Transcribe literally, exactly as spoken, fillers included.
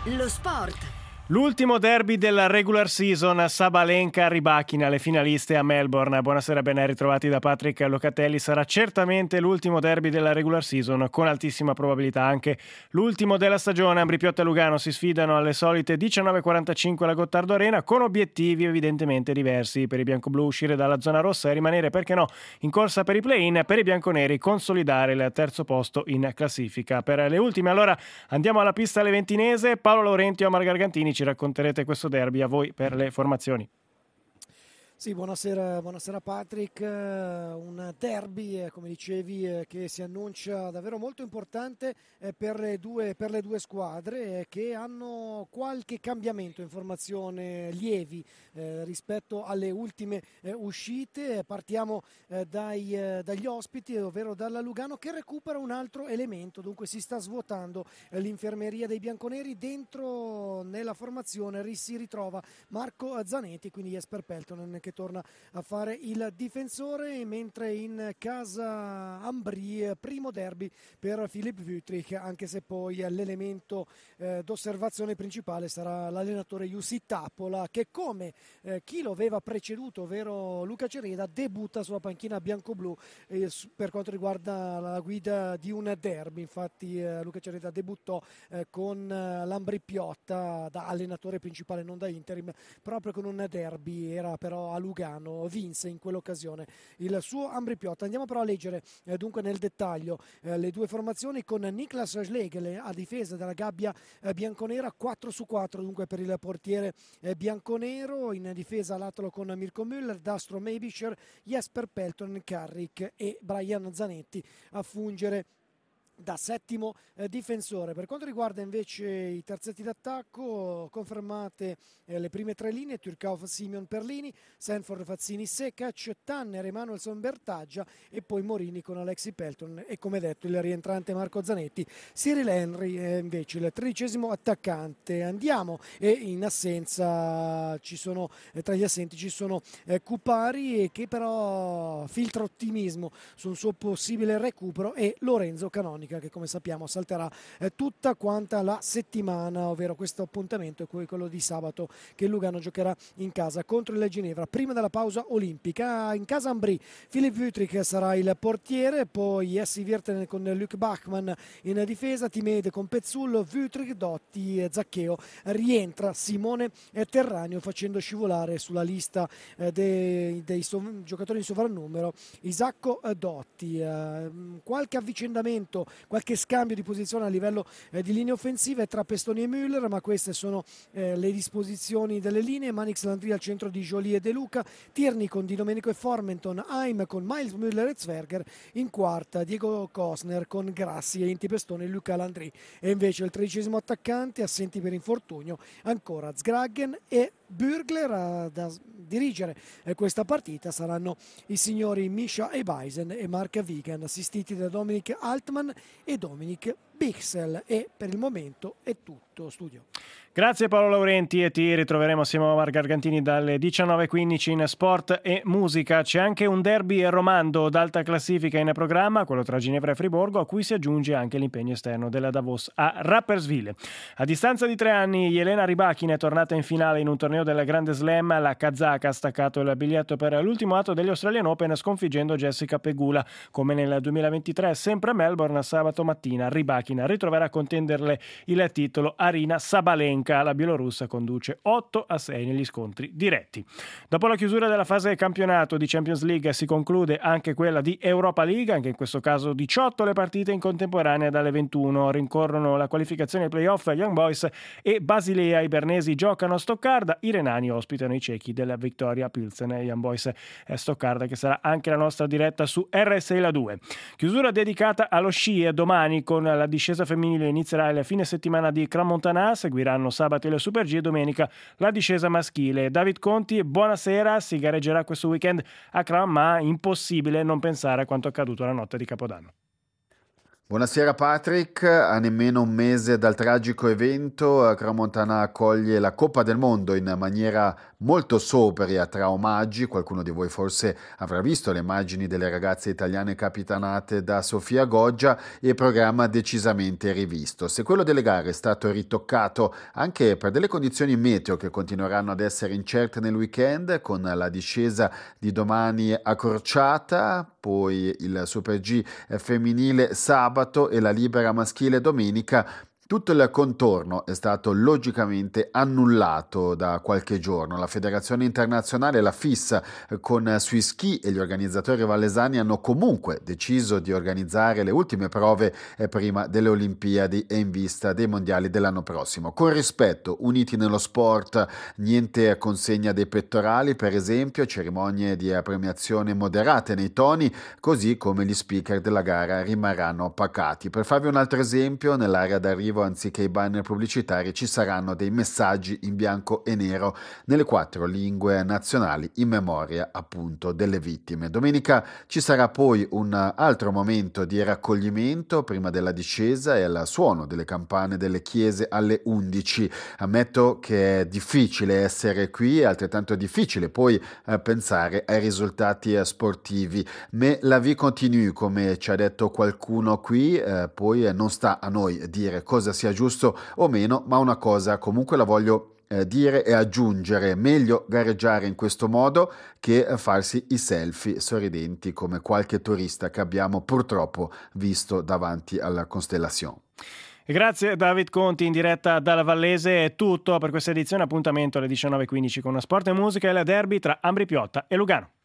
Lo sport. L'ultimo derby della regular season, Sabalenka-Rybakina, le finaliste a Melbourne. Buonasera, ben ritrovati da Patrick Locatelli. Sarà certamente l'ultimo derby della regular season, con altissima probabilità anche l'ultimo della stagione. Ambri Piotta e Lugano si sfidano alle solite diciannove e quarantacinque alla Gottardo Arena, con obiettivi evidentemente diversi. Per i biancoblù uscire dalla zona rossa e rimanere, perché no, in corsa per i play-in. Per i bianconeri consolidare il terzo posto in classifica. Per le ultime allora andiamo alla pista leventinese. Paolo Laurenti e Omar Gargantini, ci racconterete questo derby, a voi per le formazioni. Sì, buonasera, buonasera Patrick, un derby come dicevi che si annuncia davvero molto importante per le due, per le due squadre che hanno qualche cambiamento in formazione lievi eh, rispetto alle ultime eh, uscite. Partiamo eh, dai, eh, dagli ospiti, ovvero dalla Lugano, che recupera un altro elemento, dunque si sta svuotando eh, l'infermeria dei bianconeri. Dentro nella formazione si ritrova Marco Zanetti, quindi Jesper Peltonen, che torna a fare il difensore, mentre in casa Ambri primo derby per Philipp Wüttrich, anche se poi l'elemento eh, d'osservazione principale sarà l'allenatore Jussi Tapola, che come eh, chi lo aveva preceduto, ovvero Luca Cereda, debutta sulla panchina biancoblù eh, per quanto riguarda la guida di un derby. Infatti eh, Luca Cereda debuttò eh, con eh, l'Ambri Piotta da allenatore principale, non da interim, proprio con un derby. Era però a Lugano, vinse in quell'occasione il suo Ambri Piotta. Andiamo però a leggere eh, dunque nel dettaglio eh, le due formazioni, con Niklas Schlegel a difesa della gabbia eh, bianconera, quattro su quattro dunque per il portiere eh, bianconero. In difesa Latolo con Mirko Müller, Dastro Meibischer, Jesper Peltonen, Carrick e Brian Zanetti a fungere da settimo eh, difensore. Per quanto riguarda invece i terzetti d'attacco, confermate eh, le prime tre linee: Turkov, Simeon, Perlini, Sanford, Fazzini, Sekac, Tanner, Emanuelson, Bertaggia e poi Morini con Alexi Pelton e, come detto, il rientrante Marco Zanetti. Cyril Henry eh, invece il tredicesimo attaccante. Andiamo, e in assenza ci sono eh, tra gli assenti ci sono eh, Cupari, che però filtra ottimismo su un suo possibile recupero, e Lorenzo Canonica, che come sappiamo salterà eh, tutta quanta la settimana, ovvero questo appuntamento è quello di sabato che Lugano giocherà in casa contro il Ginevra prima della pausa olimpica. In casa Ambri Philipp Wüttrich sarà il portiere, poi Jesse Virtanen con Luc Bachmann in difesa, Timede con Pezzullo, Wüttrich, Dotti e Zaccheo. Rientra Simone Terranio, facendo scivolare sulla lista eh, dei, dei sov- giocatori in sovrannumero Isacco Dotti. Eh, qualche avvicendamento, qualche scambio di posizione a livello eh, di linee offensive tra Pestoni e Müller, ma queste sono eh, le disposizioni delle linee. Manix Landry al centro di Jolie e De Luca, Tierney con Di Domenico e Formenton, Haim con Miles Müller e Zwerger, in quarta Diego Kosner con Grassi e Inti Pestoni e Luca Landry. E invece il tredicesimo attaccante, assenti per infortunio, ancora Zgragen e Bürgler. A da dirigere eh, questa partita saranno i signori Misha Ebeisen e Mark Wigan, assistiti da Dominic Altman e Dominic Bixel. E per il momento è tutto, studio. Grazie Paolo Laurenti, e ti ritroveremo assieme a Omar Gargantini dalle diciannove e quindici in Sport e Musica. C'è anche un derby romando d'alta classifica in programma, quello tra Ginevra e Friburgo, a cui si aggiunge anche l'impegno esterno della Davos a Rapperswil. A distanza di tre anni Jelena Rybakina è tornata in finale in un torneo della Grande Slam. La kazaka ha staccato il biglietto per l'ultimo atto degli Australian Open, sconfiggendo Jessica Pegula. Come nel duemilaventitré, sempre a Melbourne, sabato mattina Rybakina ritroverà a contenderle il titolo Arina Sabalenka. La bielorussa conduce otto a sei negli scontri diretti. Dopo la chiusura della fase campionato di Champions League si conclude anche quella di Europa League, anche in questo caso diciotto le partite in contemporanea dalle ventuno. Rincorrono la qualificazione ai playoff Young Boys e Basilea. I bernesi giocano a Stoccarda, i renani ospitano i cechi della Victoria Pilsen. Young Boys e Stoccarda, che sarà anche la nostra diretta su R S L due. Chiusura dedicata allo sci, e domani con la discesa femminile inizierà il fine settimana di Crans-Montana. Seguiranno sabato il Super G e domenica la discesa maschile. David Conti, buonasera. Si gareggerà questo weekend a Cram, ma impossibile non pensare a quanto accaduto la notte di Capodanno. Buonasera Patrick, a nemmeno un mese dal tragico evento, Crans-Montana accoglie la Coppa del Mondo in maniera molto sobria tra omaggi. Qualcuno di voi forse avrà visto le immagini delle ragazze italiane capitanate da Sofia Goggia e programma decisamente rivisto. Se quello delle gare è stato ritoccato anche per delle condizioni meteo che continueranno ad essere incerte nel weekend, con la discesa di domani accorciata, poi il Super G femminile sabato e la libera maschile domenica, tutto il contorno è stato logicamente annullato da qualche giorno. La Federazione Internazionale, la F I S, con Swiss Ski e gli organizzatori valesani hanno comunque deciso di organizzare le ultime prove prima delle Olimpiadi e in vista dei mondiali dell'anno prossimo. Con rispetto, uniti nello sport, niente consegna dei pettorali, per esempio, cerimonie di premiazione moderate nei toni, così come gli speaker della gara rimarranno pacati. Per farvi un altro esempio, nell'area d'arrivo anziché i banner pubblicitari ci saranno dei messaggi in bianco e nero nelle quattro lingue nazionali in memoria appunto delle vittime. Domenica ci sarà poi un altro momento di raccoglimento prima della discesa e al suono delle campane delle chiese alle undici. Ammetto che è difficile essere qui, è altrettanto difficile poi eh, pensare ai risultati eh, sportivi, mais la vie continue, come ci ha detto qualcuno qui, eh, poi eh, non sta a noi dire cosa sia giusto o meno, ma una cosa comunque la voglio eh, dire e aggiungere: meglio gareggiare in questo modo che eh, farsi i selfie sorridenti come qualche turista che abbiamo purtroppo visto davanti alla Constellation. Grazie David Conti in diretta dalla Vallese. È tutto per questa edizione, appuntamento alle diciannove e quindici con Sport e Musica e la derby tra Ambri Piotta e Lugano.